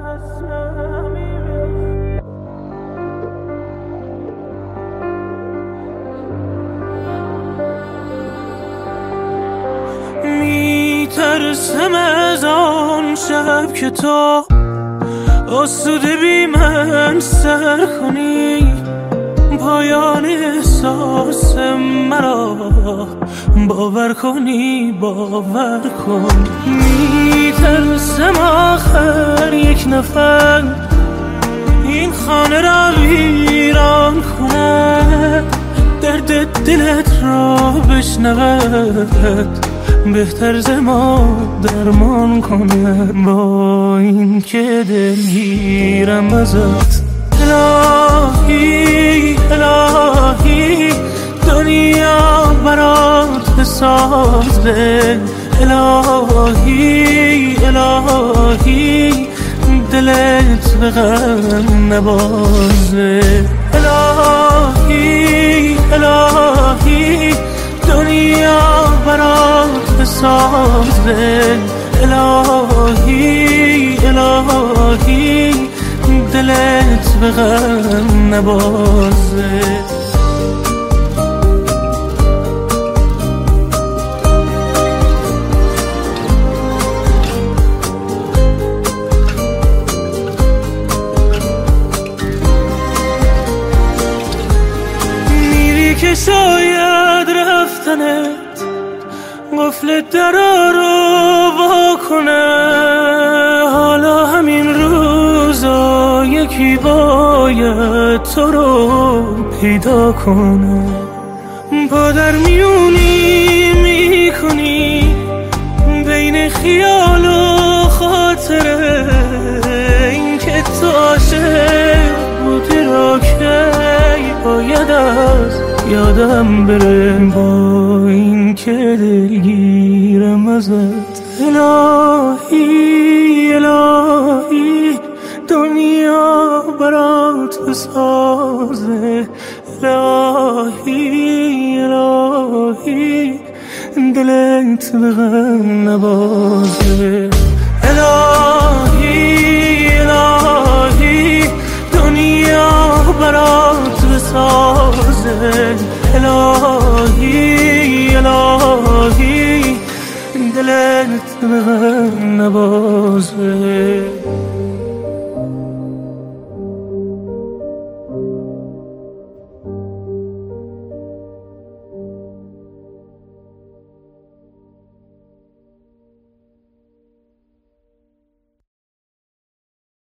میترسم از آن شب که تو آسوده بی من سر کنی، پایان احساس مرا باور کنی، باور کن. میترسم آخر یک نفر این خانه را ویران کنه، درد دلت را بشنود، بهتر ز ما درمان کنه. با این که دلگیرم ازت، الهی الهی دنیا برات بسازه، الهی الهی دلت به غم نبازه، الهی الهی دنیا برات بسازه، الهی الهی دلت به غم نبازه. میری که شاید رفتنت قفل درا رو واکنه، حالا همین روزا یکی باید تو رو پیدا کنه. پا در میونی میکنی بین خیال و خاطره، این که تو عاشق بودی را که باید از یادم بره. با این که دلگیرم ازت، الهی الهی دنیا برات بسازه، الهی الهی دلت به غم نبازه، الهی الهی دنیا برات بسازه، الهی الهی دلت به غم نبازه.